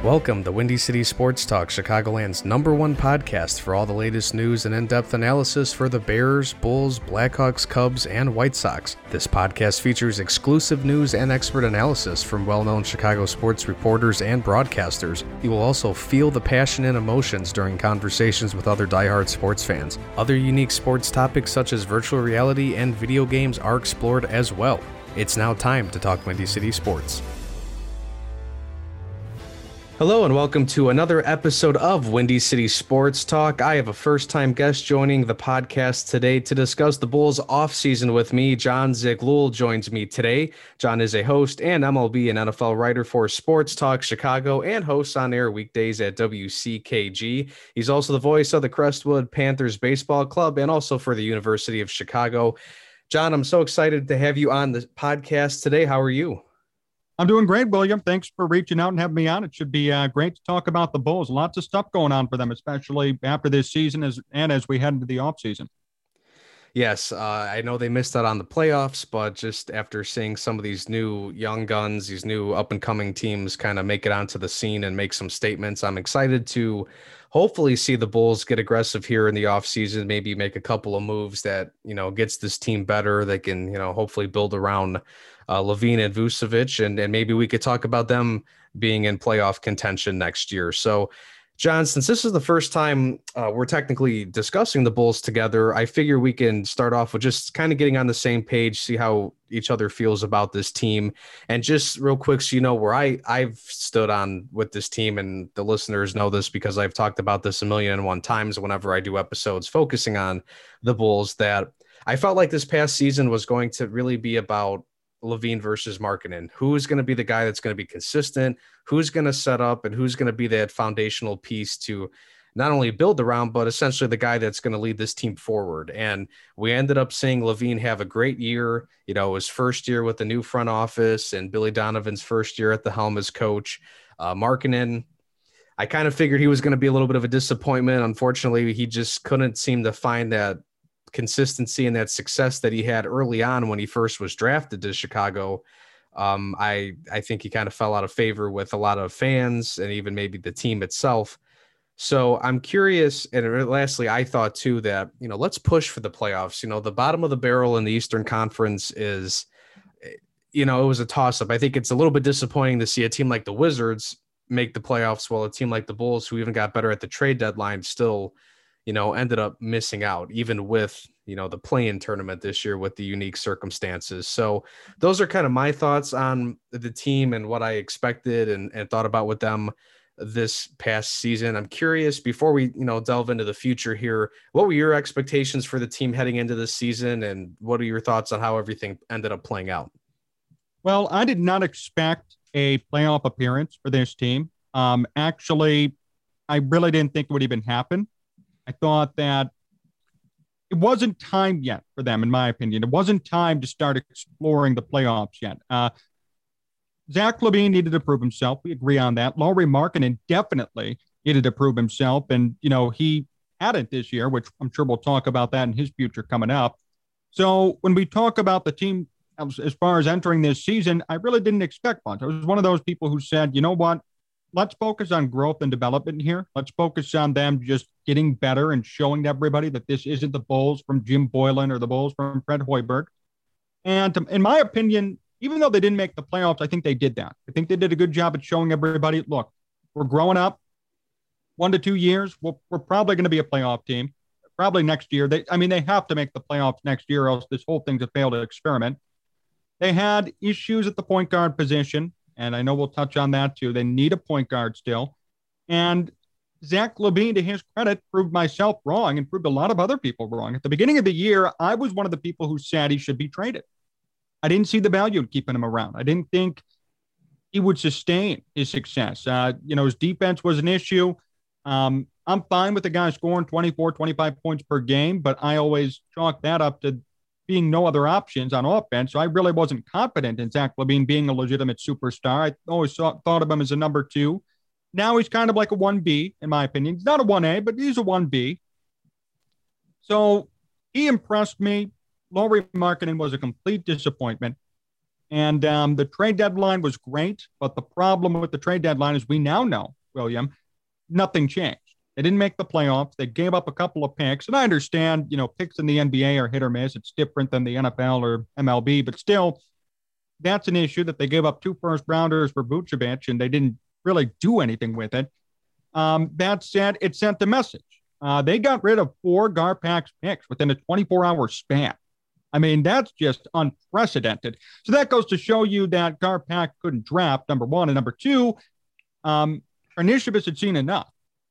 Welcome to Windy City Sports Talk, Chicagoland's #1 podcast for all the latest news and in-depth analysis for the Bears, Bulls, Blackhawks, Cubs, and White Sox. This podcast features exclusive news and expert analysis from well-known Chicago sports reporters and broadcasters. You will also feel the passion and emotions during conversations with other diehard sports fans. Other unique sports topics such as virtual reality and video games are explored as well. It's now time to talk Windy City Sports. Hello and welcome to another episode of Windy City Sports Talk. I have a first-time guest joining the podcast today to discuss the Bulls offseason with me. John Zaghloul joins me today. John is a host and MLB and NFL writer for Sports Talk Chicago and hosts on air weekdays at WCKG. He's also the voice of the Crestwood Panthers Baseball Club and also for the University of Chicago. John, I'm so excited to have you on the podcast today. How are you? I'm doing great, William. Thanks for reaching out and having me on. It should be great to talk about the Bulls. Lots of stuff going on for them, especially after this season as we head into the offseason. Yes, I know they missed out on the playoffs, but just after seeing some of these new young guns, these new up-and-coming teams kind of make it onto the scene and make some statements, I'm excited to hopefully see the Bulls get aggressive here in the offseason, maybe make a couple of moves that, gets this team better. They can, hopefully build around LaVine and Vucevic, and maybe we could talk about them being in playoff contention next year. So, John, since this is the first time we're technically discussing the Bulls together, I figure we can start off with just kind of getting on the same page, see how each other feels about this team. And just real quick, so you know where I've stood on with this team, and the listeners know this because I've talked about this 1,000,001 times whenever I do episodes focusing on the Bulls, that I felt like this past season was going to really be about LaVine versus Markkanen. Who's going to be the guy that's going to be consistent? Who's going to set up, and who's going to be that foundational piece to not only build around, but essentially the guy that's going to lead this team forward? And we ended up seeing LaVine have a great year, his first year with the new front office and Billy Donovan's first year at the helm as coach. Markkanen, I kind of figured he was going to be a little bit of a disappointment. Unfortunately, he just couldn't seem to find that consistency and that success that he had early on when he first was drafted to Chicago. I think he kind of fell out of favor with a lot of fans and even maybe the team itself. So I'm curious. And lastly, I thought too that, let's push for the playoffs. The bottom of the barrel in the Eastern Conference is, it was a toss up. I think it's a little bit disappointing to see a team like the Wizards make the playoffs, while a team like the Bulls, who even got better at the trade deadline, still ended up missing out, even with, the play-in tournament this year with the unique circumstances. So those are kind of my thoughts on the team and what I expected and thought about with them this past season. I'm curious, before we, delve into the future here, what were your expectations for the team heading into this season, and what are your thoughts on how everything ended up playing out? Well, I did not expect a playoff appearance for this team. Actually, I really didn't think it would even happen. I thought that it wasn't time yet for them, in my opinion. It wasn't time to start exploring the playoffs yet. Zach LaVine needed to prove himself. We agree on that. Lauri Markkanen definitely needed to prove himself. And, he hadn't this year, which I'm sure we'll talk about that in his future coming up. So when we talk about the team as far as entering this season, I really didn't expect much. I was one of those people who said, you know what? Let's focus on growth and development here. Let's focus on them just getting better and showing to everybody that this isn't the Bulls from Jim Boylan or the Bulls from Fred Hoiberg. And in my opinion, even though they didn't make the playoffs, I think they did that. I think they did a good job at showing everybody, look, we're growing up 1 to 2 years. We're probably going to be a playoff team. Probably next year. They have to make the playoffs next year, or else this whole thing's a failed experiment. They had issues at the point guard position, and I know we'll touch on that too. They need a point guard still. And Zach LaVine, to his credit, proved myself wrong and proved a lot of other people wrong. At the beginning of the year, I was one of the people who said he should be traded. I didn't see the value in keeping him around. I didn't think he would sustain his success. His defense was an issue. I'm fine with the guy scoring 24, 25 points per game, but I always chalk that up to being no other options on offense. So I really wasn't confident in Zach LaVine being a legitimate superstar. I always thought of him as a number 2. Now he's kind of like a 1B, in my opinion. He's not a 1A, but he's a 1B. So he impressed me. Lauri Markkanen was a complete disappointment. And the trade deadline was great, but the problem with the trade deadline is we now know William, nothing changed. They didn't make the playoffs. They gave up a couple of picks. And I understand, picks in the NBA are hit or miss. It's different than the NFL or MLB, but still, that's an issue that they gave up 2 first-rounders for Vucevic, and they didn't really do anything with it. That said, it sent a message. They got rid of 4 Garpax picks within a 24-hour span. I mean, that's just unprecedented. So that goes to show you that Garpax couldn't draft, number one. And number two, Karnisovas had seen enough.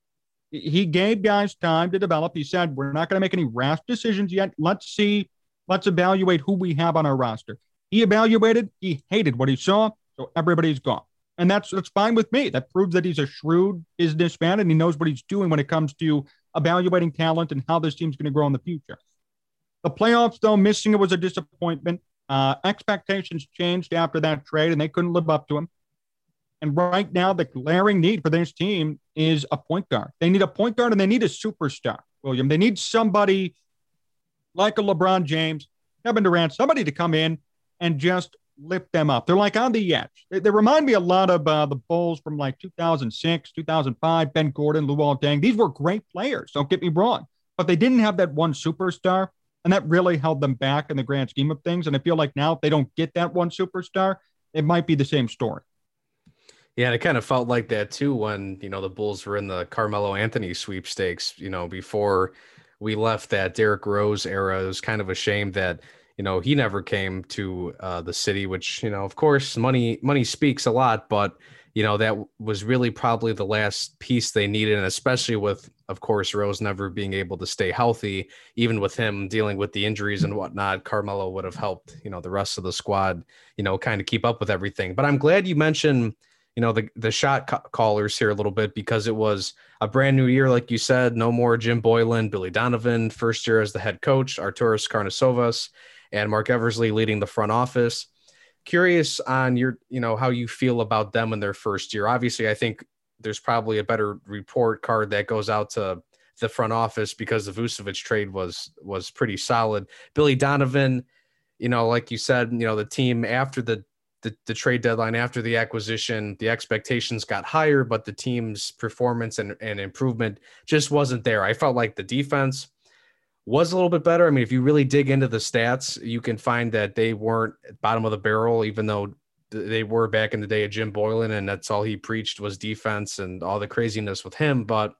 He gave guys time to develop. He said, we're not going to make any rash decisions yet. Let's evaluate who we have on our roster. He evaluated. He hated what he saw, so everybody's gone. And that's fine with me. That proves that he's a shrewd businessman and he knows what he's doing when it comes to evaluating talent and how this team's going to grow in the future. The playoffs, though, missing it was a disappointment. Expectations changed after that trade, and they couldn't live up to him. And right now, the glaring need for this team is a point guard. They need a point guard, and they need a superstar, William. They need somebody like a LeBron James, Kevin Durant, somebody to come in and just lift them up. They're like on the edge. They remind me a lot of the Bulls from like 2006, 2005, Ben Gordon, Luol Deng. These were great players, don't get me wrong, but they didn't have that one superstar, and that really held them back in the grand scheme of things. And I feel like now if they don't get that one superstar, it might be the same story. Yeah, and it kind of felt like that too when, the Bulls were in the Carmelo Anthony sweepstakes, before we left that Derrick Rose era. It was kind of a shame that, he never came to the city, which, of course, money speaks a lot, but, that was really probably the last piece they needed. And especially with, of course, Rose never being able to stay healthy, even with him dealing with the injuries and whatnot, Carmelo would have helped, the rest of the squad, kind of keep up with everything. But I'm glad you mentioned the shot callers here a little bit, because it was a brand new year. Like you said, no more Jim Boylan, Billy Donovan, first year as the head coach, Arturas Karnisovas, and Mark Eversley leading the front office. Curious on your, how you feel about them in their first year. Obviously, I think there's probably a better report card that goes out to the front office because the Vucevic trade was pretty solid. Billy Donovan, like you said, the team after the trade deadline, after the acquisition, the expectations got higher, but the team's performance and improvement just wasn't there. I felt like the defense was a little bit better. I mean, if you really dig into the stats, you can find that they weren't bottom of the barrel, even though they were back in the day of Jim Boylan, and that's all he preached was defense and all the craziness with him. But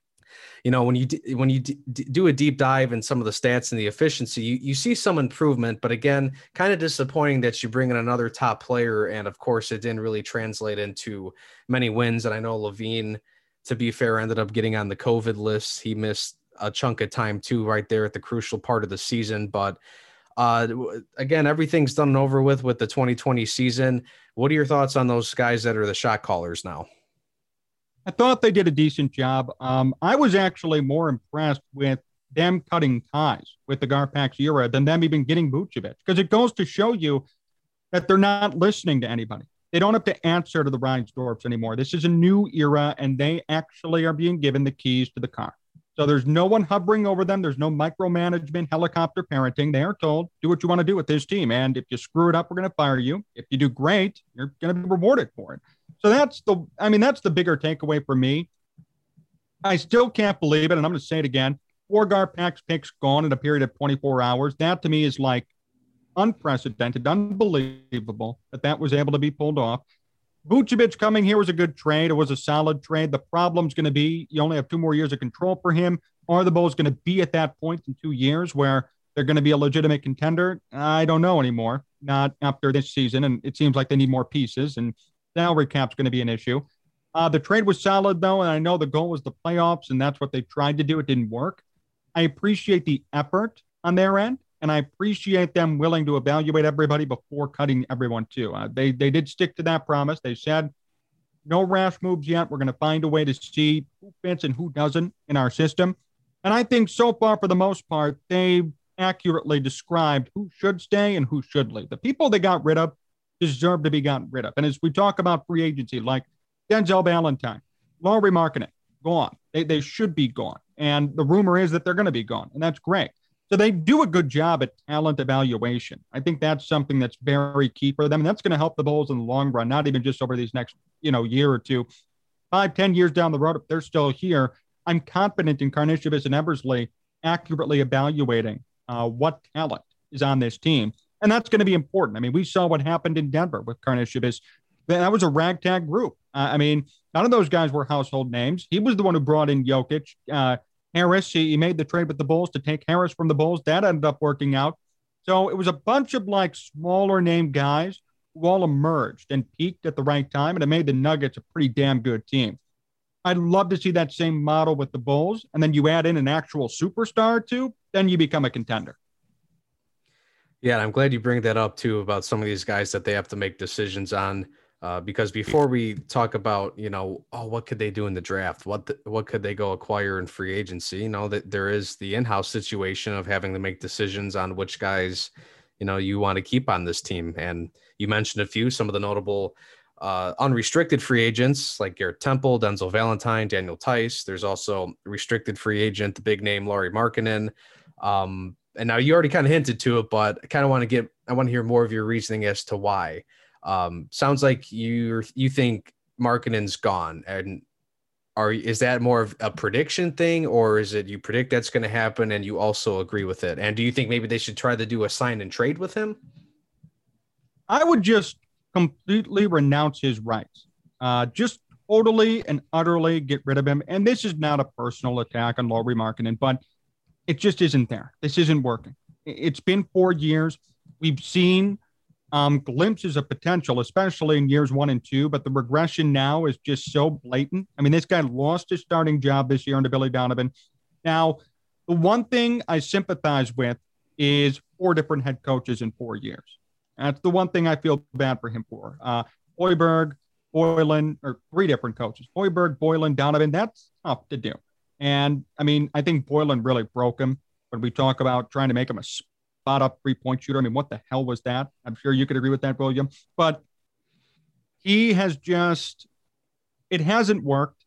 when you do a deep dive in some of the stats and the efficiency, you see some improvement, but again, kind of disappointing that you bring in another top player. And of course, it didn't really translate into many wins. And I know Levine, to be fair, ended up getting on the COVID list. He missed a chunk of time too, right there at the crucial part of the season. But again, everything's done and over with the 2020 season. What are your thoughts on those guys that are the shot callers now? I thought they did a decent job. I was actually more impressed with them cutting ties with the Garpax era than them even getting Vucevic, because it goes to show you that they're not listening to anybody. They don't have to answer to the Reinsdorfs anymore. This is a new era, and they actually are being given the keys to the car. So there's no one hovering over them. There's no micromanagement, helicopter parenting. They are told, do what you want to do with this team. And if you screw it up, we're going to fire you. If you do great, you're going to be rewarded for it. So that's the bigger takeaway for me. I still can't believe it. And I'm going to say it again. 4 Garpax picks gone in a period of 24 hours. That to me is like unprecedented, unbelievable that was able to be pulled off. Vucevic coming here was a good trade. It was a solid trade. The problem's going to be you only have 2 more years of control for him. Are the Bulls going to be at that point in 2 years where they're going to be a legitimate contender? I don't know anymore. Not after this season. And it seems like they need more pieces. And salary cap's going to be an issue. The trade was solid, though. And I know the goal was the playoffs, and that's what they tried to do. It didn't work. I appreciate the effort on their end. And I appreciate them willing to evaluate everybody before cutting everyone too. They did stick to that promise. They said, no rash moves yet. We're going to find a way to see who fits and who doesn't in our system. And I think so far, for the most part, they've accurately described who should stay and who should leave. The people they got rid of deserve to be gotten rid of. And as we talk about free agency, like Denzel Valentine, Lauri Markkanen, gone. They should be gone. And the rumor is that they're going to be gone. And that's great. So they do a good job at talent evaluation. I think that's something that's very key for them. And that's going to help the Bulls in the long run, not even just over these next, year or two. 5, 10 years down the road, if they're still here, I'm confident in Karnisovas and Eversley accurately evaluating what talent is on this team. And that's going to be important. I mean, we saw what happened in Denver with Karnisovas. That was a ragtag group. I mean, none of those guys were household names. He was the one who brought in Jokic. Harris, he made the trade with the Bulls to take Harris from the Bulls. That ended up working out. So it was a bunch of like smaller name guys who all emerged and peaked at the right time, and it made the Nuggets a pretty damn good team. I'd love to see that same model with the Bulls, and then you add in an actual superstar or two, then you become a contender. Yeah, I'm glad you bring that up too about some of these guys that they have to make decisions on. Because before we talk about, what could they do in the draft? What could they go acquire in free agency? That there is the in-house situation of having to make decisions on which guys, you want to keep on this team. And you mentioned a few, some of the notable unrestricted free agents like Garrett Temple, Denzel Valentine, Daniel Tice. There's also restricted free agent, the big name Lauri Markkanen. And now you already kind of hinted to it, but I kind of want to hear more of your reasoning as to why. Sounds like you think Markkanen's gone, and is that more of a prediction thing, or is it you predict that's going to happen and you also agree with it? And do you think maybe they should try to do a sign and trade with him? I would just completely renounce his rights. Just totally and utterly get rid of him. And this is not a personal attack on Lauri Markkanen, but it just isn't there. This isn't working. It's been 4 years. We've seen glimpses of potential, especially in years 1 and 2, but the regression now is just so blatant. I mean, this guy lost his starting job this year under Billy Donovan. Now, the one thing I sympathize with is 4 different head coaches in 4 years. That's the one thing I feel bad for him for. Hoiberg, Boylen, or 3 different coaches. Hoiberg, Boylen, Donovan, that's tough to do. And, I mean, I think Boylen really broke him when we talk about trying to make him a spot up 3-point shooter. I mean, what the hell was that? I'm sure you could agree with that, William. But he has just, it hasn't worked.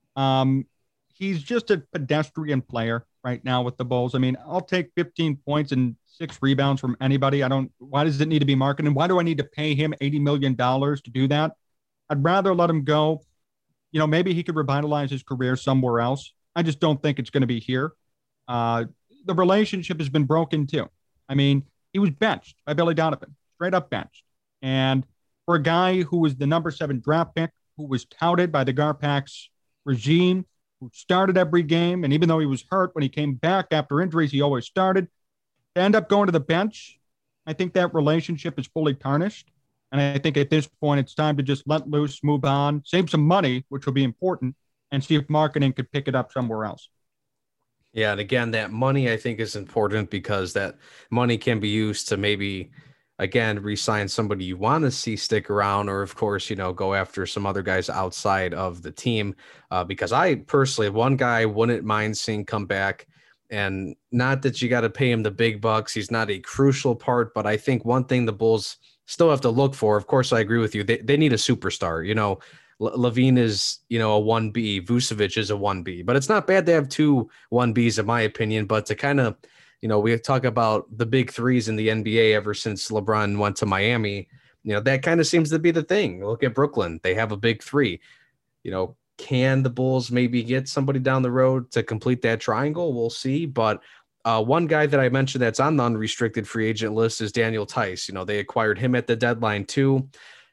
He's just a pedestrian player right now with the Bulls. I mean, I'll take 15 points and 6 rebounds from anybody. Why does it need to be Markkanen? Why do I need to pay him $80 million to do that? I'd rather let him go. Maybe he could revitalize his career somewhere else. I just don't think it's going to be here. The relationship has been broken too. I mean, he was benched by Billy Donovan, straight up benched. And for a guy who was the number 7 draft pick, who was touted by the Garpax regime, who started every game, and even though he was hurt, when he came back after injuries, he always started, to end up going to the bench, I think that relationship is fully tarnished. And I think at this point, it's time to just let loose, move on, save some money, which will be important, and see if Markkanen could pick it up somewhere else. Yeah, and again, that money I think is important because that money can be used to maybe, again, re-sign somebody you want to see stick around, or of course, go after some other guys outside of the team. Because I personally, one guy wouldn't mind seeing come back, and not that you got to pay him the big bucks. He's not a crucial part, but I think one thing the Bulls still have to look for, of course, I agree with you. They need a superstar. LaVine is, a 1B. Vucevic is a 1B, but it's not bad to have 2 1Bs in my opinion. But to kind of, we talk about the big threes in the NBA ever since LeBron went to Miami, that kind of seems to be the thing. Look at Brooklyn. They have a big 3. Can the Bulls maybe get somebody down the road to complete that triangle? We'll see. But one guy that I mentioned that's on the unrestricted free agent list is Daniel Tice. They acquired him at the deadline too.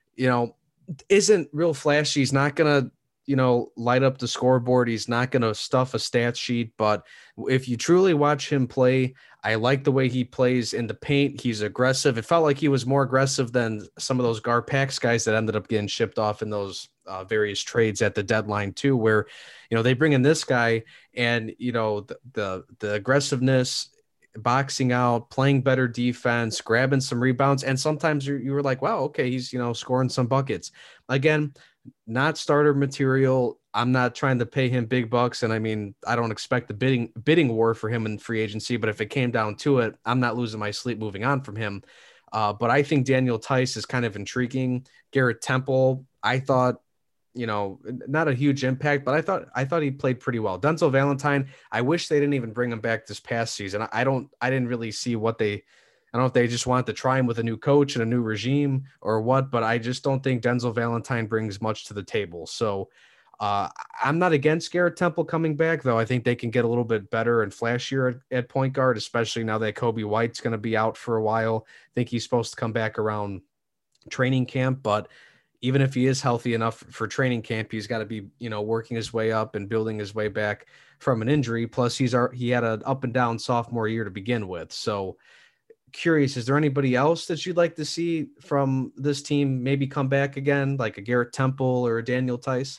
Isn't real flashy. He's not going to, light up the scoreboard. He's not going to stuff a stat sheet. But if you truly watch him play, I like the way he plays in the paint. He's aggressive. It felt like he was more aggressive than some of those Garpax guys that ended up getting shipped off in those various trades at the deadline too, where, they bring in this guy and, the aggressiveness, boxing out, playing better defense, grabbing some rebounds. And sometimes you were like, wow, okay, he's, scoring some buckets. Again, not starter material. I'm not trying to pay him big bucks. And I mean, I don't expect the bidding war for him in free agency, but if it came down to it, I'm not losing my sleep moving on from him. But I think Daniel Tice is kind of intriguing. Garrett Temple, I thought, not a huge impact, but I thought he played pretty well. Denzel Valentine, I wish they didn't even bring him back this past season. I didn't really see I don't know if they just wanted to try him with a new coach and a new regime or what, but I just don't think Denzel Valentine brings much to the table. So Uh, I'm not against Garrett Temple coming back, though. I think they can get a little bit better and flashier at point guard, especially now that Kobe White's going to be out for a while. I think he's supposed to come back around training camp, but even if he is healthy enough for training camp, he's got to be, working his way up and building his way back from an injury. Plus he had an up and down sophomore year to begin with. So curious, is there anybody else that you'd like to see from this team maybe come back again, like a Garrett Temple or a Daniel Tice?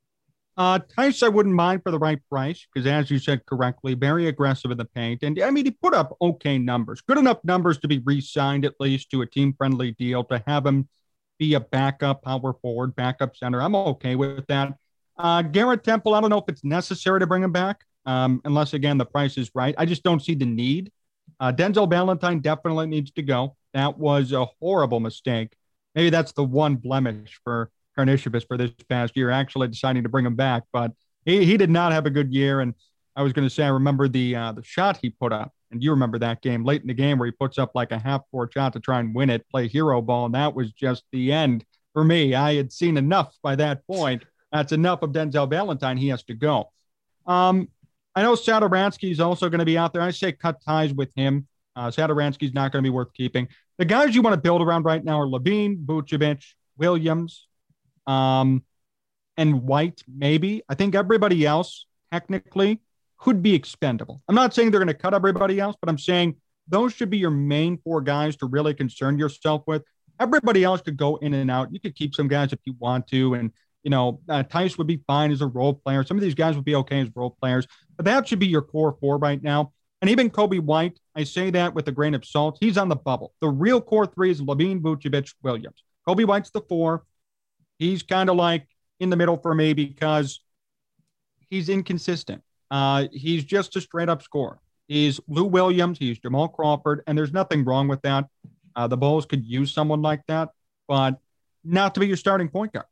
Tice, I wouldn't mind for the right price because, as you said correctly, very aggressive in the paint. And I mean, he put up okay numbers, good enough numbers to be re-signed at least to a team-friendly deal to have him be a backup power forward, backup center. I'm okay with that. Garrett Temple, I don't know if it's necessary to bring him back unless, again, the price is right. I just don't see the need. Denzel Valentine definitely needs to go. That was a horrible mistake. Maybe that's the one blemish for Karnisovas for this past year, actually deciding to bring him back. But he did not have a good year. And I was going to say, I remember the shot he put up. And you remember that game late in the game where he puts up like a half-court shot to try and win it, play hero ball. And that was just the end for me. I had seen enough by that point. That's enough of Denzel Valentine. He has to go. I know Satoransky is also going to be out there. I say cut ties with him. Satoransky's not going to be worth keeping. The guys you want to build around right now are Levine, Vucevic, Williams, and White, maybe. I think everybody else technically could be expendable. I'm not saying they're going to cut everybody else, but I'm saying those should be your main four guys to really concern yourself with. Everybody else could go in and out. You could keep some guys if you want to. And, Tice would be fine as a role player. Some of these guys would be okay as role players, but that should be your core four right now. And even Kobe White, I say that with a grain of salt. He's on the bubble. The real core three is Levine, Vucevic, Williams. Kobe White's the four. He's kind of like in the middle for me because he's inconsistent. He's just a straight up scorer. He's Lou Williams. He's Jamal Crawford. And there's nothing wrong with that. The Bulls could use someone like that, but not to be your starting point guard.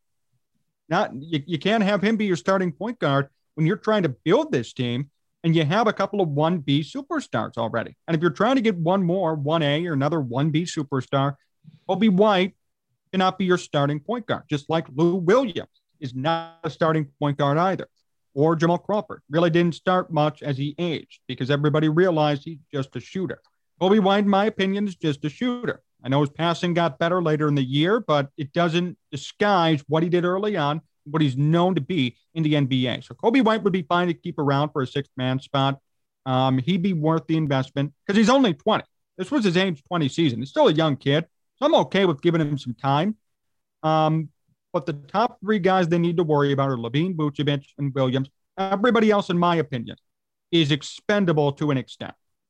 You can't have him be your starting point guard when you're trying to build this team and you have a couple of 1B superstars already. And if you're trying to get one more, 1A or another 1B superstar, Kobe White cannot be your starting point guard, just like Lou Williams is not a starting point guard either. Or Jamal Crawford really didn't start much as he aged because everybody realized he's just a shooter. Kobe White, in my opinion, is just a shooter. I know his passing got better later in the year, but it doesn't disguise what he did early on, what he's known to be in the NBA. So Kobe White would be fine to keep around for a sixth-man spot. He'd be worth the investment because he's only 20. This was his age 20 season. He's still a young kid, so I'm okay with giving him some time. But the top three guys they need to worry about are Levine, Vucevic, and Williams. Everybody else, in my opinion, is expendable to an extent.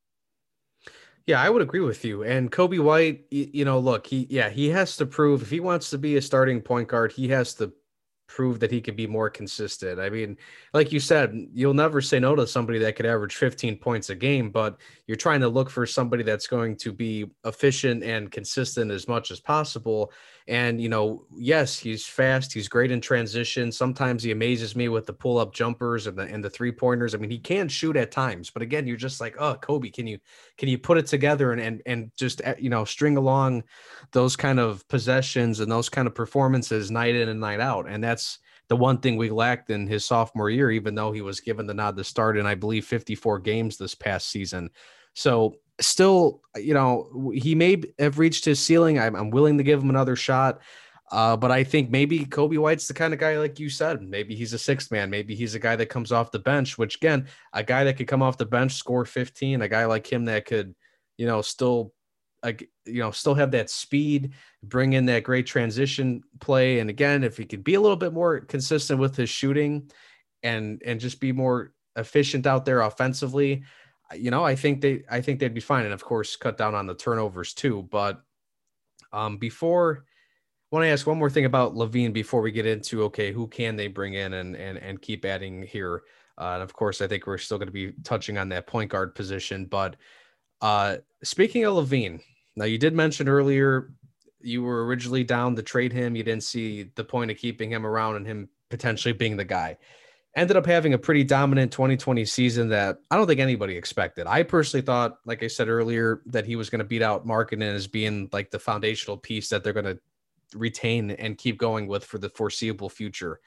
Yeah, I would agree with you. And Kobe White, look, he has to prove if he wants to be a starting point guard, he has to prove that he can be more consistent. I mean, like you said, you'll never say no to somebody that could average 15 points a game, but you're trying to look for somebody that's going to be efficient and consistent as much as possible. And, yes, he's fast. He's great in transition. Sometimes he amazes me with the pull-up jumpers and the three-pointers. I mean, he can shoot at times, but again, you're just like, oh, Kobe, can you put it together and just, string along those kind of possessions and those kind of performances night in and night out. And that's the one thing we lacked in his sophomore year, even though he was given the nod to start in, I believe, 54 games this past season. So still, he may have reached his ceiling. I'm willing to give him another shot. But I think maybe Kobe White's the kind of guy, like you said, maybe he's a sixth man. Maybe he's a guy that comes off the bench, which again, a guy that could come off the bench, score 15, a guy like him that could, still have that speed, bring in that great transition play. And again, if he could be a little bit more consistent with his shooting and just be more efficient out there offensively, I think they'd be fine. And of course, cut down on the turnovers too. But I want to ask one more thing about Levine before we get into, okay, who can they bring in and keep adding here? And of course, I think we're still going to be touching on that point guard position. But speaking of Levine, now you did mention earlier you were originally down to trade him. You didn't see the point of keeping him around and him potentially being the guy. Ended up having a pretty dominant 2020 season that I don't think anybody expected. I personally thought, like I said earlier, that he was going to beat out Markkanen as being like the foundational piece that they're going to retain and keep going with for the foreseeable future.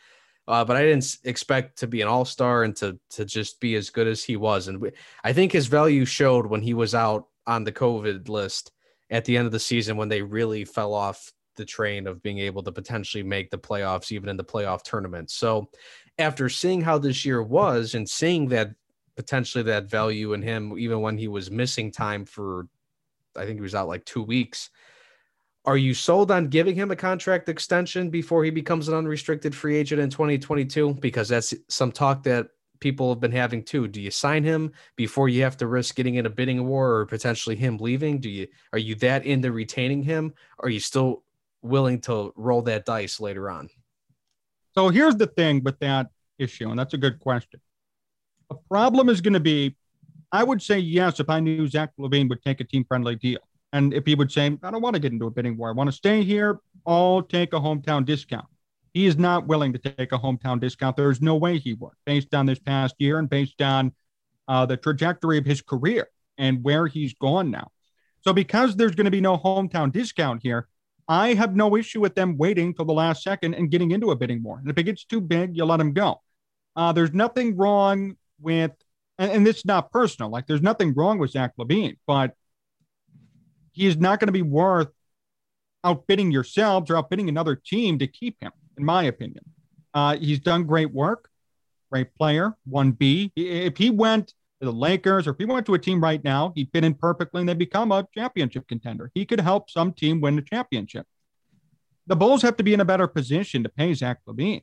but I didn't expect to be an all-star and to just be as good as he was. And I think his value showed when he was out on the COVID list at the end of the season, when they really fell off the train of being able to potentially make the playoffs, even in the playoff tournament. So after seeing how this year was and seeing that potentially that value in him, even when he was missing time for, I think he was out like 2 weeks. Are you sold on giving him a contract extension before he becomes an unrestricted free agent in 2022? Because that's some talk that people have been having too. Do you sign him before you have to risk getting in a bidding war or potentially him leaving? Are you that into retaining him? Or are you still willing to roll that dice later on? So here's the thing with that issue, and that's a good question. The problem is going to be, I would say yes if I knew Zach LaVine would take a team-friendly deal. And if he would say, I don't want to get into a bidding war, I want to stay here, I'll take a hometown discount. He is not willing to take a hometown discount. There's no way he would, based on this past year and based on the trajectory of his career and where he's gone now. So because there's going to be no hometown discount here, I have no issue with them waiting till the last second and getting into a bidding war. And if it gets too big, you let him go. There's nothing wrong with, and this is not personal, like there's nothing wrong with Zach LaVine, but he is not going to be worth outbidding yourselves or outbidding another team to keep him, in my opinion. He's done great work, great player, 1B. If he went to the Lakers or if he went to a team right now, he'd fit in perfectly and they become a championship contender. He could help some team win the championship. The Bulls have to be in a better position to pay Zach LaVine.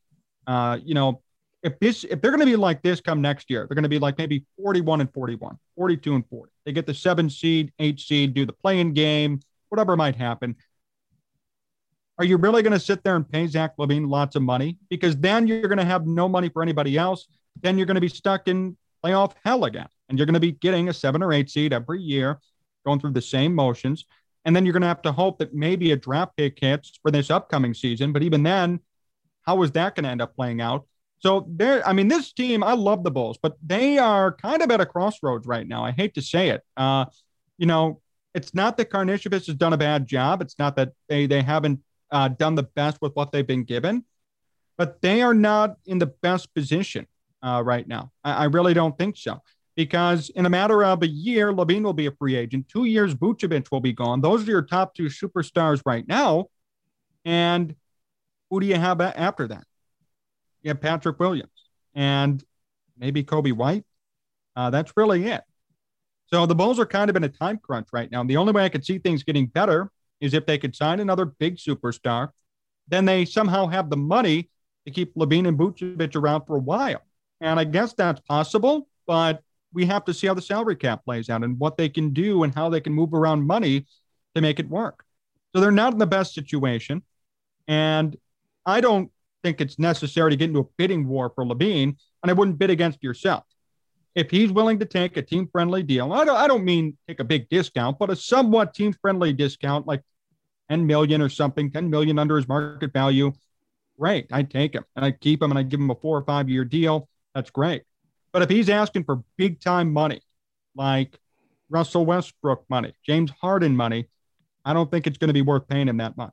If they're going to be like this come next year, they're going to be like maybe 41-41, 42-40. They get the 7 seed, 8 seed, do the play-in game, whatever might happen. Are you really going to sit there and pay Zach LaVine lots of money? Because then you're going to have no money for anybody else. Then you're going to be stuck in playoff hell again. And you're going to be getting a 7 or 8 seed every year, going through the same motions. And then you're going to have to hope that maybe a draft pick hits for this upcoming season. But even then, how is that going to end up playing out? So this team, I love the Bulls, but they are kind of at a crossroads right now. I hate to say it. It's not that Karnisovas has done a bad job. It's not that they haven't done the best with what they've been given, but they are not in the best position right now. I really don't think so, because in a matter of a year, LaVine will be a free agent. 2 years, Vucevic will be gone. Those are your top 2 superstars right now. And who do you have after that? You have Patrick Williams and maybe Kobe White. That's really it. So the Bulls are kind of in a time crunch right now. And the only way I could see things getting better is if they could sign another big superstar. Then they somehow have the money to keep LaVine and Vucevic around for a while. And I guess that's possible, but we have to see how the salary cap plays out and what they can do and how they can move around money to make it work. So they're not in the best situation. And I don't think it's necessary to get into a bidding war for LaVine, and I wouldn't bid against yourself. If he's willing to take a team-friendly deal, I don't mean take a big discount, but a somewhat team-friendly discount, like 10 million or something, 10 million under his market value, great, I'd take him, and I'd keep him, and I'd give him a 4 or 5 year deal. That's great. But if he's asking for big-time money, like Russell Westbrook money, James Harden money, I don't think it's going to be worth paying him that much.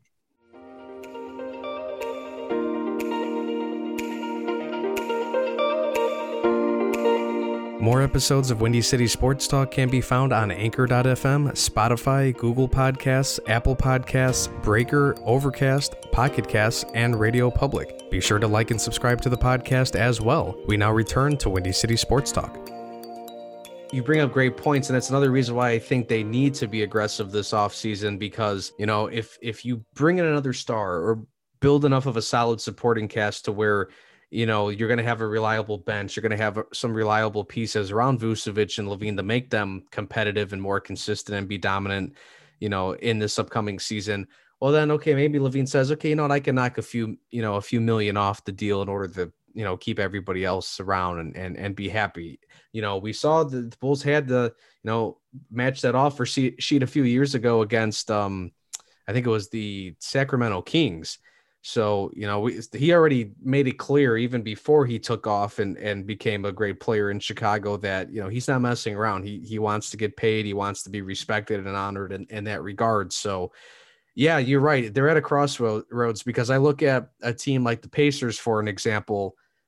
More episodes of Windy City Sports Talk can be found on Anchor.fm, Spotify, Google Podcasts, Apple Podcasts, Breaker, Overcast, Pocket Casts, and Radio Public. Be sure to like and subscribe to the podcast as well. We now return to Windy City Sports Talk. You bring up great points, and that's another reason why I think they need to be aggressive this offseason, because, if you bring in another star or build enough of a solid supporting cast to where you're going to have a reliable bench. You're going to have some reliable pieces around Vucevic and LaVine to make them competitive and more consistent and be dominant, in this upcoming season. Well, then, okay, maybe LaVine says, okay, I can knock a few million off the deal in order to, keep everybody else around and be happy. We saw the Bulls had the, match that offer sheet a few years ago against, I think it was the Sacramento Kings. So, he already made it clear even before he took off and became a great player in Chicago that, he's not messing around. He wants to get paid. He wants to be respected and honored in that regard. So, yeah, you're right. They're at a crossroads, because I look at a team like the Pacers, for an example,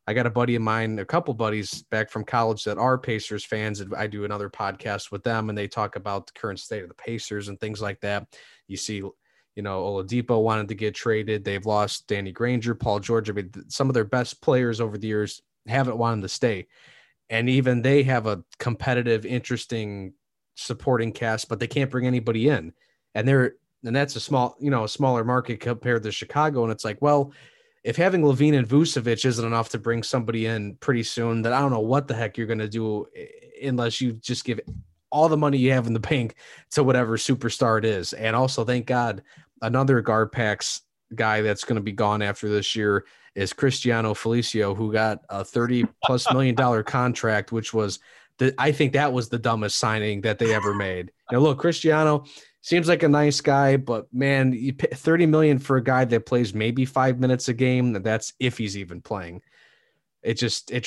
I got a buddy of mine, a couple buddies back from college that are Pacers fans, and I do another podcast with them, and they talk about the current state of the Pacers and things like that. You see, Oladipo wanted to get traded. They've lost Danny Granger, Paul George. I mean, some of their best players over the years haven't wanted to stay. And even they have a competitive, interesting supporting cast, but they can't bring anybody in. And that's a smaller market compared to Chicago. And it's like, well, if having LaVine and Vucevic isn't enough to bring somebody in pretty soon, then I don't know what the heck you're going to do unless you just give all the money you have in the bank to whatever superstar it is. And also, thank God, another GarPax guy that's going to be gone after this year is Cristiano Felicio, who got a $30+ million contract, which was I think that was the dumbest signing that they ever made. Now, look, Cristiano seems like a nice guy, but man, you pay $30 million for a guy that plays maybe 5 minutes a game. That's if he's even playing. It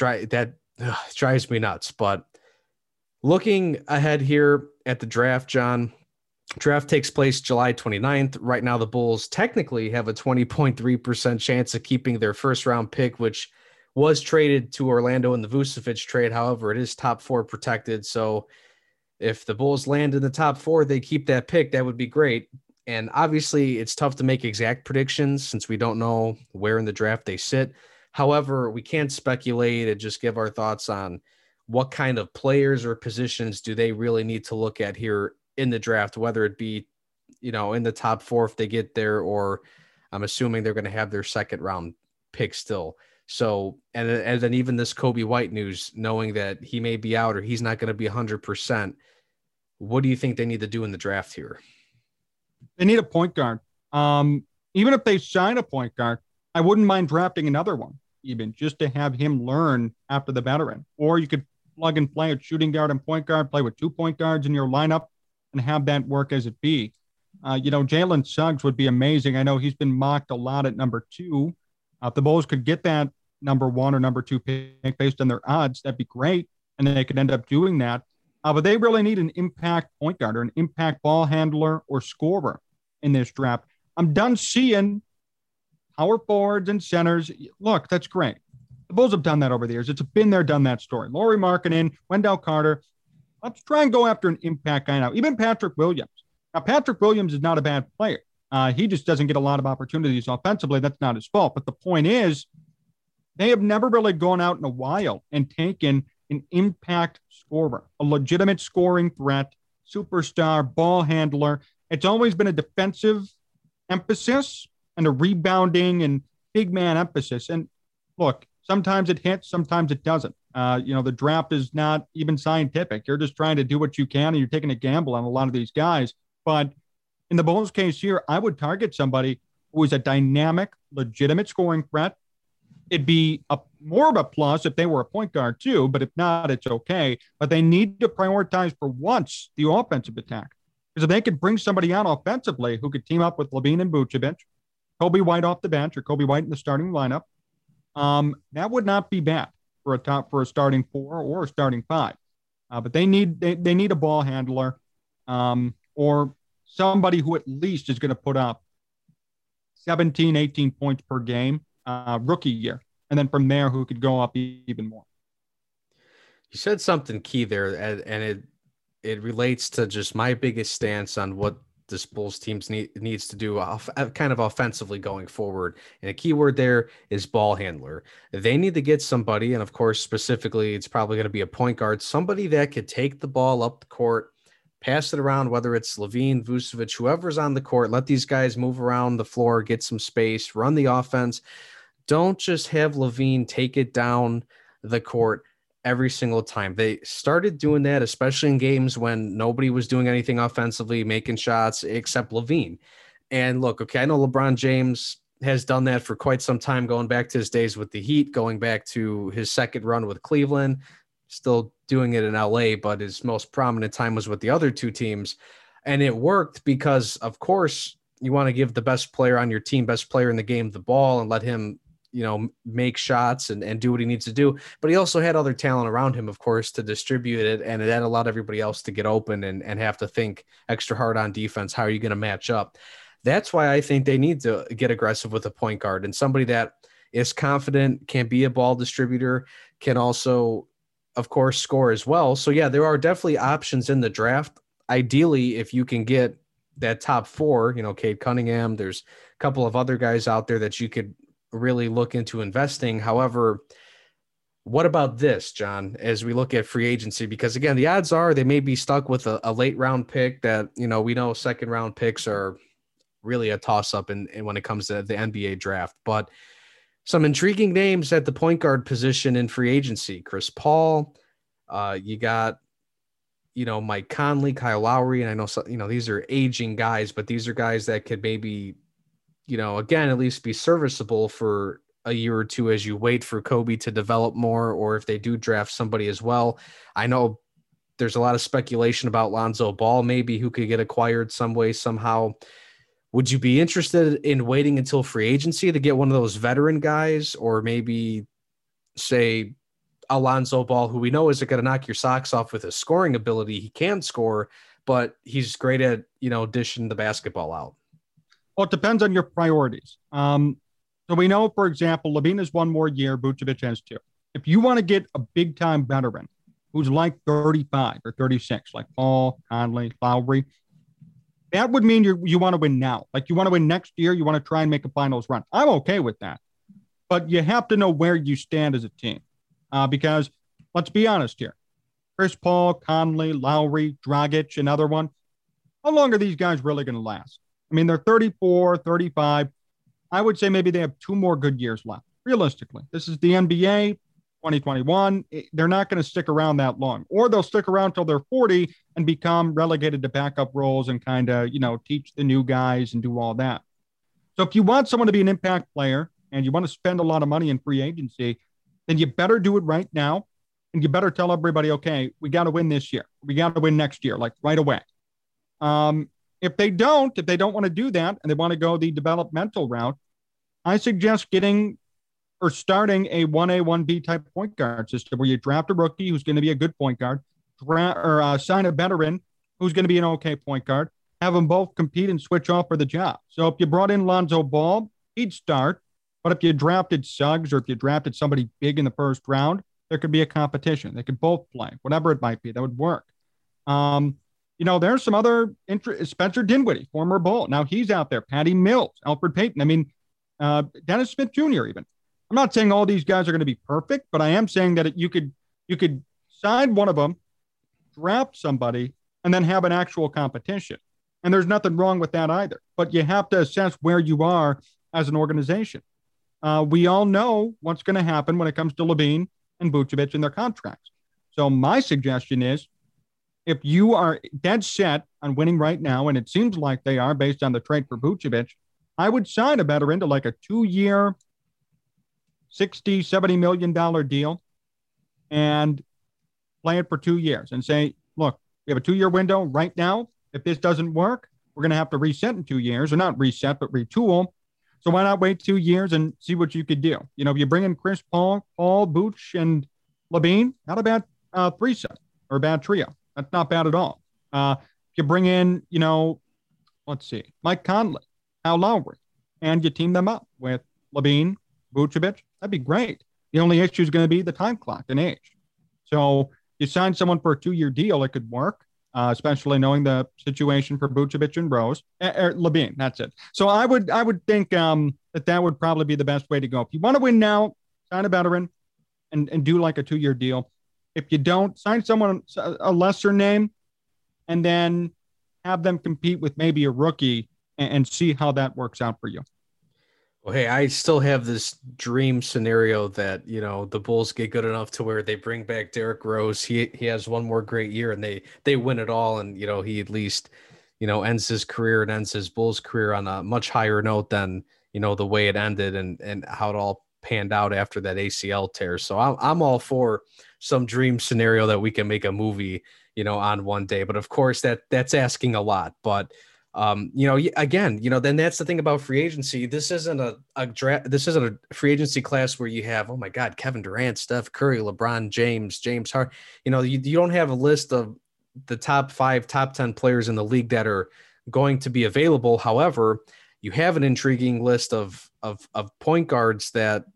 drives me nuts. But looking ahead here at the draft, John, draft takes place July 29th. Right now, the Bulls technically have a 20.3% chance of keeping their first round pick, which was traded to Orlando in the Vucevic trade. However, it is top 4 protected. So if the Bulls land in the top 4, they keep that pick. That would be great. And obviously, it's tough to make exact predictions since we don't know where in the draft they sit. However, we can speculate and just give our thoughts on what kind of players or positions do they really need to look at here in the draft, whether it be, in the top 4 if they get there, or I'm assuming they're going to have their second round pick still. So, and then even this Coby White news, knowing that he may be out or he's not going to be 100%, what do you think they need to do in the draft here? They need a point guard. Even if they sign a point guard, I wouldn't mind drafting another one, even just to have him learn after the veteran. Or you could plug and play at shooting guard and point guard, play with 2 point guards in your lineup and have that work as it be. Jalen Suggs would be amazing. I know he's been mocked a lot at number 2. If the Bulls could get that number 1 or number 2 pick based on their odds, that'd be great. And they could end up doing that. But they really need an impact point guard or an impact ball handler or scorer in this draft. I'm done seeing power forwards and centers. Look, that's great. The Bulls have done that over the years. It's been there, done that story. Lauri Markkanen, Wendell Carter. Let's try and go after an impact guy now. Even Patrick Williams. Now, Patrick Williams is not a bad player. He just doesn't get a lot of opportunities offensively. That's not his fault. But the point is, they have never really gone out in a while and taken an impact scorer, a legitimate scoring threat, superstar, ball handler. It's always been a defensive emphasis and a rebounding and big man emphasis. And look, sometimes it hits, sometimes it doesn't. The draft is not even scientific. You're just trying to do what you can, and you're taking a gamble on a lot of these guys. But in the Bulls case here, I would target somebody who is a dynamic, legitimate scoring threat. It'd be more of a plus if they were a point guard too, but if not, it's okay. But they need to prioritize for once the offensive attack. Because if they could bring somebody out offensively who could team up with LaVine and Vucevic, Coby White off the bench or Coby White in the starting lineup, that would not be bad for a starting 4 or a starting 5. But they need a ball handler or somebody who at least is going to put up 17, 18 points per game rookie year. And then from there, who could go up even more. You said something key there, and it relates to just my biggest stance on what this Bulls team needs to do kind of offensively going forward. And a key word there is ball handler. They need to get somebody, and of course, specifically, it's probably going to be a point guard, somebody that could take the ball up the court, pass it around, whether it's LaVine, Vucevic, whoever's on the court, let these guys move around the floor, get some space, run the offense. Don't just have LaVine take it down the court every single time. They started doing that, especially in games when nobody was doing anything offensively, making shots except LaVine. And look, okay, I know LeBron James has done that for quite some time, going back to his days with the Heat, going back to his second run with Cleveland, still doing it in LA, but his most prominent time was with the other 2 teams. And it worked because, of course, you want to give the best player on your team, best player in the game, the ball and let him, make shots and do what he needs to do. But he also had other talent around him, of course, to distribute it. And that allowed everybody else to get open and have to think extra hard on defense. How are you going to match up? That's why I think they need to get aggressive with a point guard and somebody that is confident, can be a ball distributor, can also, of course, score as well. So yeah, there are definitely options in the draft. Ideally, if you can get that top four, Cade Cunningham, there's a couple of other guys out there that you could really look into investing. However, what about this, John, as we look at free agency? Because again, the odds are they may be stuck with a late round pick that, we know second round picks are really a toss up in when it comes to the NBA draft. But some intriguing names at the point guard position in free agency: Chris Paul, you got, Mike Conley, Kyle Lowry. And I know, these are aging guys, but these are guys that could maybe, again, at least be serviceable for a year or two as you wait for Kobe to develop more, or if they do draft somebody as well. I know there's a lot of speculation about Lonzo Ball, maybe, who could get acquired some way, somehow. Would you be interested in waiting until free agency to get one of those veteran guys, or maybe say Alonzo Ball, who we know isn't going to knock your socks off with his scoring ability? He can score, but he's great at, dishing the basketball out. Well, it depends on your priorities. So we know, for example, LaVine has 1 more year, Vucevic has 2. If you want to get a big-time veteran who's like 35 or 36, like Paul, Conley, Lowry, that would mean you want to win now. Like, you want to win next year, you want to try and make a finals run. I'm okay with that. But you have to know where you stand as a team. Because let's be honest here. Chris Paul, Conley, Lowry, Dragic, another one. How long are these guys really going to last? I mean, they're 34, 35. I would say maybe they have 2 more good years left. Realistically, this is the NBA 2021. They're not going to stick around that long, or they'll stick around till they're 40 and become relegated to backup roles and kind of, teach the new guys and do all that. So if you want someone to be an impact player and you want to spend a lot of money in free agency, then you better do it right now. And you better tell everybody, okay, we got to win this year. We got to win next year, like right away. If they don't want to do that and they want to go the developmental route, I suggest getting or starting a 1A, 1B type point guard system where you draft a rookie who's going to be a good point guard, sign a veteran who's going to be an okay point guard, have them both compete and switch off for the job. So if you brought in Lonzo Ball, he'd start. But if you drafted Suggs or if you drafted somebody big in the first round, there could be a competition. They could both play, whatever it might be. That would work. There's some other Spencer Dinwiddie, former Bull. Now he's out there. Patty Mills, Alfred Payton. I mean, Dennis Smith Jr. even. I'm not saying all these guys are going to be perfect, but I am saying that you could sign one of them, draft somebody, and then have an actual competition. And there's nothing wrong with that either. But you have to assess where you are as an organization. We all know what's going to happen when it comes to LaVine and Vucevic and their contracts. So my suggestion is, if you are dead set on winning right now, and it seems like they are based on the trade for Vucevic, I would sign a veteran to like a 2-year, $60, $70 million deal and play it for 2 years and say, look, we have a 2-year window right now. If this doesn't work, we're going to have to reset in 2 years, or not reset, but retool. So why not wait 2 years and see what you could do? If you bring in Chris Paul, Booch, and LaVine, not a bad threesome or a bad trio. That's not bad at all. If you bring in, Mike Conley, Kyle Lowry, and you team them up with LaVine, Vucevic, that'd be great. The only issue is going to be the time clock and age. So you sign someone for a 2-year deal, it could work, especially knowing the situation for Vucevic and Rose. LaVine, that's it. So I would think that would probably be the best way to go. If you want to win now, sign a veteran and do like a 2-year deal. If you don't, sign someone, a lesser name, and then have them compete with maybe a rookie and see how that works out for you. Well, hey, I still have this dream scenario that, the Bulls get good enough to where they bring back Derrick Rose. He has 1 more great year and they win it all. And, he at least, ends his career and ends his Bulls career on a much higher note than, the way it ended and how it all panned out after that ACL tear. So I'm all for some dream scenario that we can make a movie, on one day. But of course that's asking a lot. But again, then that's the thing about free agency. This isn't a draft. This isn't a free agency class where you have, oh my God, Kevin Durant, Steph Curry, LeBron James, James Harden. You don't have a list of the top 5, top 10 players in the league that are going to be available. However, you have an intriguing list of point guards that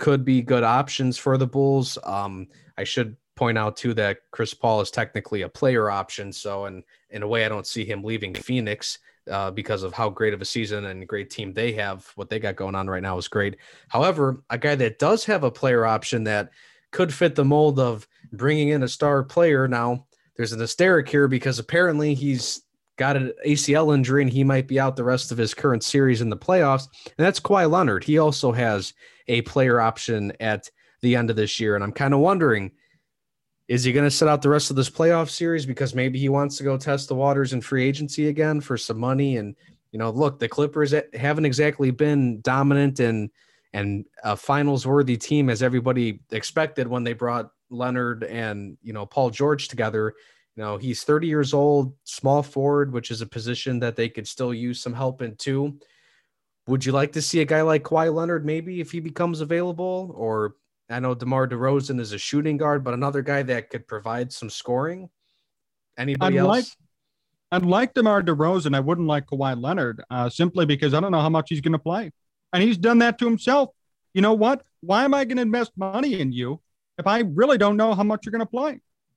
could be good options for the Bulls. I should point out too that Chris Paul is technically a player option. So in a way, I don't see him leaving Phoenix because of how great of a season and great team they have. What they got going on right now is great. However, a guy that does have a player option that could fit the mold of bringing in a star player. Now, there's an asterisk here because apparently he's got an ACL injury and he might be out the rest of his current series in the playoffs. And that's Kawhi Leonard. He also has a player option at the end of this year. And I'm kind of wondering, is he going to sit out the rest of this playoff series because maybe he wants to go test the waters in free agency again for some money? And, look, the Clippers haven't exactly been dominant and a finals worthy team as everybody expected when they brought Leonard and, Paul George together. He's 30 years old, small forward, which is a position that they could still use some help in too. Would you like to see a guy like Kawhi Leonard, maybe if he becomes available? Or I know DeMar DeRozan is a shooting guard, but another guy that could provide some scoring. Anybody else? I'd like DeMar DeRozan. I wouldn't like Kawhi Leonard simply because I don't know how much he's going to play. And he's done that to himself. You know what? Why am I going to invest money in you if I really don't know how much you're going to play?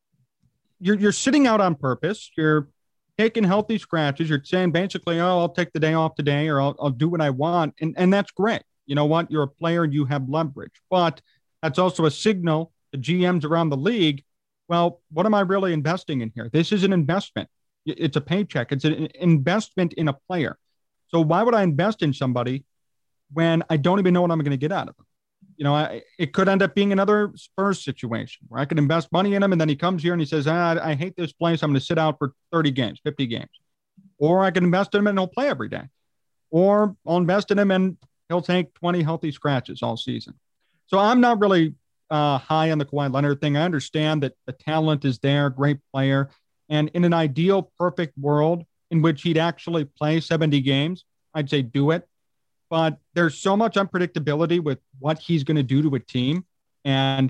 You're sitting out on purpose. You're taking healthy scratches. You're saying basically, oh, I'll take the day off today or I'll do what I want. And that's great. You know what? You're a player and you have leverage. But that's also a signal to GMs around the league. Well, what am I really investing in here? This is an investment. It's a paycheck. It's an investment in a player. So why would I invest in somebody when I don't even know what I'm going to get out of them? It could end up being another Spurs situation where I could invest money in him and then he comes here and he says, I hate this place. I'm going to sit out for 30 games, 50 games. Or I can invest in him and he'll play every day. Or I'll invest in him and he'll take 20 healthy scratches all season. So I'm not really high on the Kawhi Leonard thing. I understand that the talent is there, great player. And in an ideal, perfect world in which he'd actually play 70 games, I'd say do it. But there's so much unpredictability with what he's going to do to a team and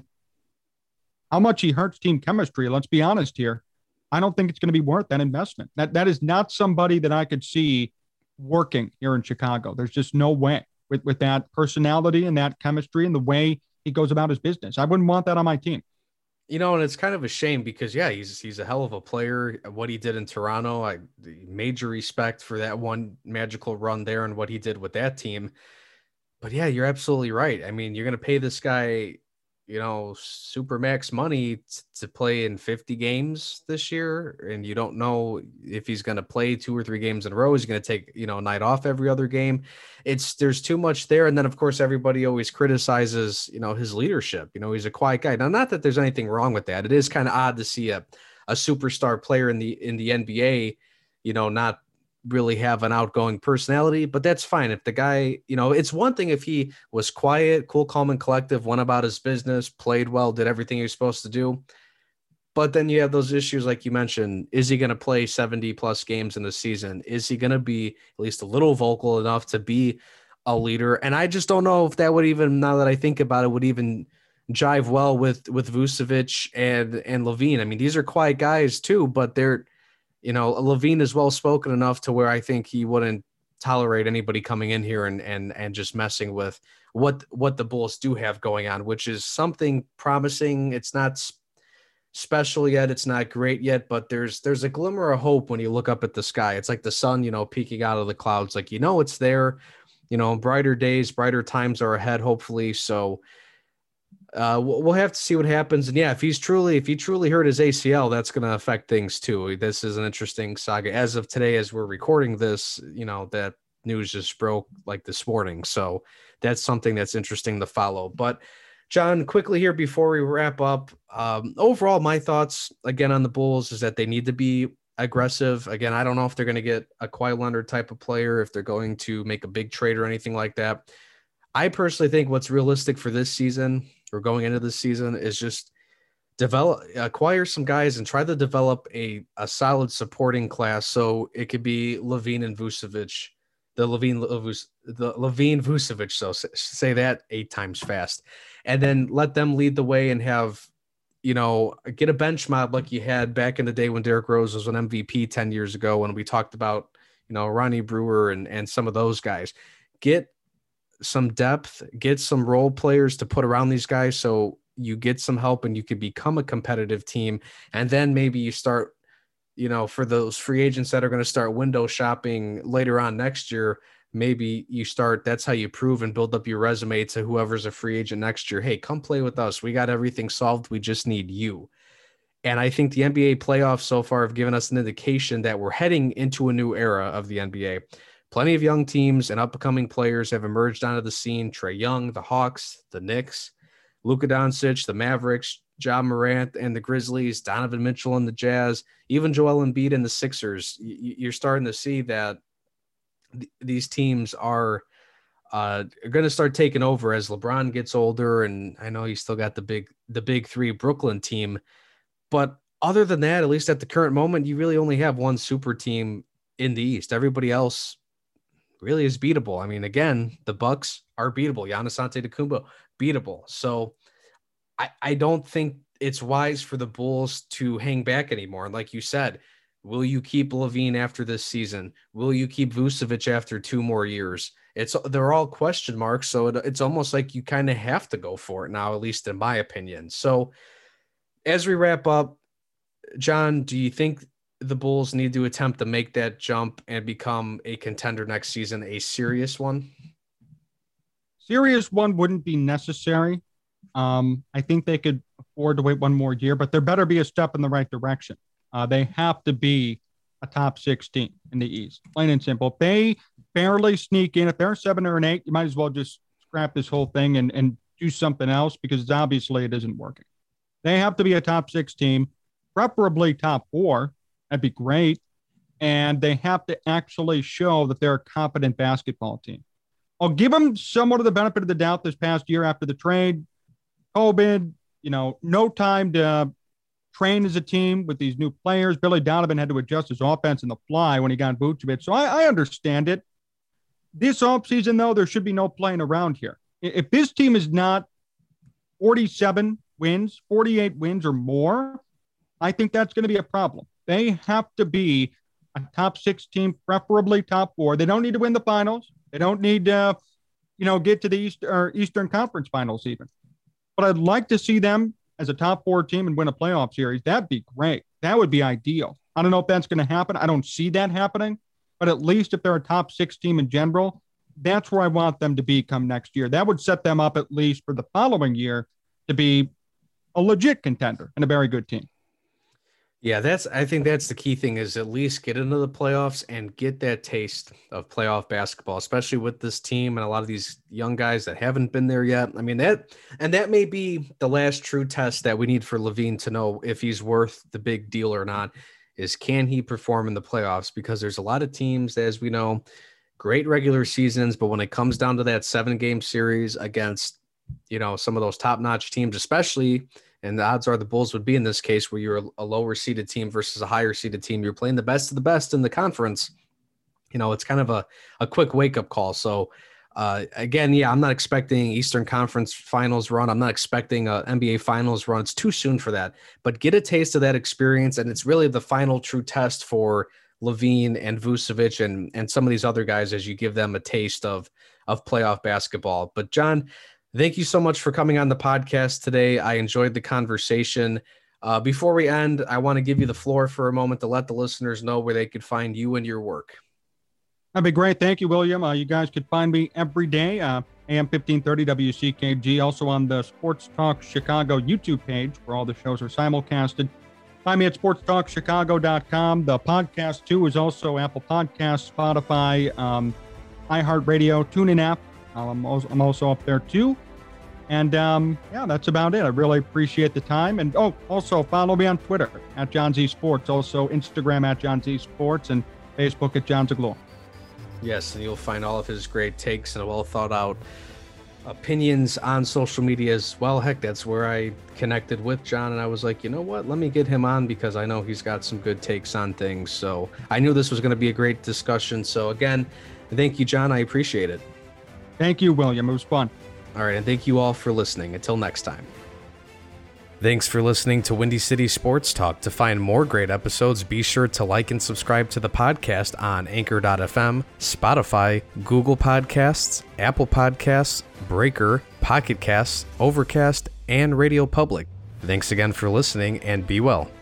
how much he hurts team chemistry. Let's be honest here. I don't think it's going to be worth that investment. That is not somebody that I could see working here in Chicago. There's just no way with that personality and that chemistry and the way he goes about his business. I wouldn't want that on my team. And it's kind of a shame because, he's a hell of a player. What he did in Toronto, major respect for that one magical run there and what he did with that team. But you're absolutely right. I mean, you're going to pay this guy, super max money to play in 50 games this year. And you don't know if he's going to play 2 or 3 games in a row. He's going to take, a night off every other game. There's too much there. And then of course, everybody always criticizes, his leadership. He's a quiet guy. Now, not that there's anything wrong with that. It is kind of odd to see a superstar player in the NBA, not really have an outgoing personality, but that's fine. If the guy, it's one thing if he was quiet, cool, calm, and collective, went about his business, played well, did everything he was supposed to do. But then you have those issues, like you mentioned. Is he going to play 70 plus games in the season? Is he going to be at least a little vocal enough to be a leader? And I just don't know if that would even, now that I think about it, would even jive well with Vucevic and LaVine. I mean, these are quiet guys too, but they're, LaVine is well-spoken enough to where I think he wouldn't tolerate anybody coming in here and just messing with what the Bulls do have going on, which is something promising. It's not special yet. It's not great yet, but there's a glimmer of hope when you look up at the sky. It's like the sun, peeking out of the clouds, like, it's there, brighter days, brighter times are ahead, hopefully. So we'll have to see what happens. And if he truly hurt his ACL, that's going to affect things too. This is an interesting saga as of today, as we're recording this, that news just broke like this morning. So that's something that's interesting to follow. But John, quickly here before we wrap up, overall, my thoughts again on the Bulls is that they need to be aggressive. Again, I don't know if they're going to get a Kawhi Leonard type of player, if they're going to make a big trade or anything like that. I personally think what's realistic for this season or going into this season is just acquire some guys and try to develop a solid supporting class. So it could be LaVine and Vucevic, the LaVine Vucevic. So say that 8 times fast, and then let them lead the way and have, get a bench mob like you had back in the day when Derrick Rose was an MVP 10 years ago when we talked about, Ronnie Brewer and some of those guys. Get some depth, get some role players to put around these guys so you get some help and you could become a competitive team. And then maybe you start, for those free agents that are going to start window shopping later on next year, maybe you start, that's how you prove and build up your resume to whoever's a free agent next year. Hey, come play with us. We got everything solved. We just need you. And I think the NBA playoffs so far have given us an indication that we're heading into a new era of the NBA. Plenty of young teams and upcoming players have emerged onto the scene. Trae Young, the Hawks, the Knicks, Luka Doncic, the Mavericks, Ja Morant and the Grizzlies, Donovan Mitchell and the Jazz, even Joel Embiid and the Sixers. You're starting to see that these teams are going to start taking over as LeBron gets older. And I know he's still got the big three Brooklyn team. But other than that, at least at the current moment, you really only have one super team in the East. Everybody else really is beatable. I mean, again, the Bucks are beatable. Giannis Antetokounmpo, beatable. So I don't think it's wise for the Bulls to hang back anymore. And like you said, will you keep LaVine after this season? Will you keep Vucevic after 2 more years? They're all question marks. So it's almost like you kind of have to go for it now, at least in my opinion. So as we wrap up, John, do you think the Bulls need to attempt to make that jump and become a contender next season, a serious one? Serious one wouldn't be necessary. I think they could afford to wait 1 more year, but there better be a step in the right direction. They have to be a top 6 team in the East, plain and simple. If they barely sneak in, if they're 7 or 8, you might as well just scrap this whole thing and do something else, because obviously it isn't working. They have to be a top 6 team, preferably top 4. That'd be great. And they have to actually show that they're a competent basketball team. I'll give them somewhat of the benefit of the doubt this past year after the trade. COVID, no time to train as a team with these new players. Billy Donovan had to adjust his offense in the fly when he got Vucevic. So I understand it. This offseason, though, there should be no playing around here. If this team is not 47 wins, 48 wins or more, I think that's going to be a problem. They have to be a top 6 team, preferably top 4. They don't need to win the finals. They don't need to, get to the Eastern Conference Finals even. But I'd like to see them as a top 4 team and win a playoff series. That'd be great. That would be ideal. I don't know if that's going to happen. I don't see that happening. But at least if they're a top 6 team in general, that's where I want them to be come next year. That would set them up at least for the following year to be a legit contender and a very good team. Yeah, I think that's the key thing, is at least get into the playoffs and get that taste of playoff basketball, especially with this team and a lot of these young guys that haven't been there yet. I mean, that may be the last true test that we need for LaVine to know if he's worth the big deal or not, is can he perform in the playoffs? Because there's a lot of teams, as we know, great regular seasons, but when it comes down to that 7-game series against, some of those top-notch teams, especially, and the odds are the Bulls would be in this case, where you're a lower seeded team versus a higher seeded team. You're playing the best of the best in the conference. It's kind of a quick wake up call. So again, yeah, I'm not expecting Eastern Conference Finals run. I'm not expecting a NBA Finals run. It's too soon for that. But get a taste of that experience, and it's really the final true test for LaVine and Vucevic and some of these other guys as you give them a taste of playoff basketball. But John, thank you so much for coming on the podcast today. I enjoyed the conversation. Before we end, I want to give you the floor for a moment to let the listeners know where they could find you and your work. That'd be great. Thank you, William. You guys could find me every day, AM 1530 WCKG, also on the Sports Talk Chicago YouTube page where all the shows are simulcasted. Find me at sportstalkchicago.com. The podcast, too, is also Apple Podcasts, Spotify, iHeartRadio, TuneIn app. I'm also up there, too. And, that's about it. I really appreciate the time. And, also follow me on Twitter at John Z Sports, also Instagram at John Z Sports, and Facebook at John Zaglor. Yes, and you'll find all of his great takes and well thought out opinions on social media as well. Heck, that's where I connected with John, and I was like, you know what, let me get him on because I know he's got some good takes on things. So I knew this was going to be a great discussion. So again, thank you, John. I appreciate it. Thank you, William. It was fun. All right, and thank you all for listening. Until next time. Thanks for listening to Windy City Sports Talk. To find more great episodes, be sure to like and subscribe to the podcast on Anchor.fm, Spotify, Google Podcasts, Apple Podcasts, Breaker, Pocket Casts, Overcast, and Radio Public. Thanks again for listening, and be well.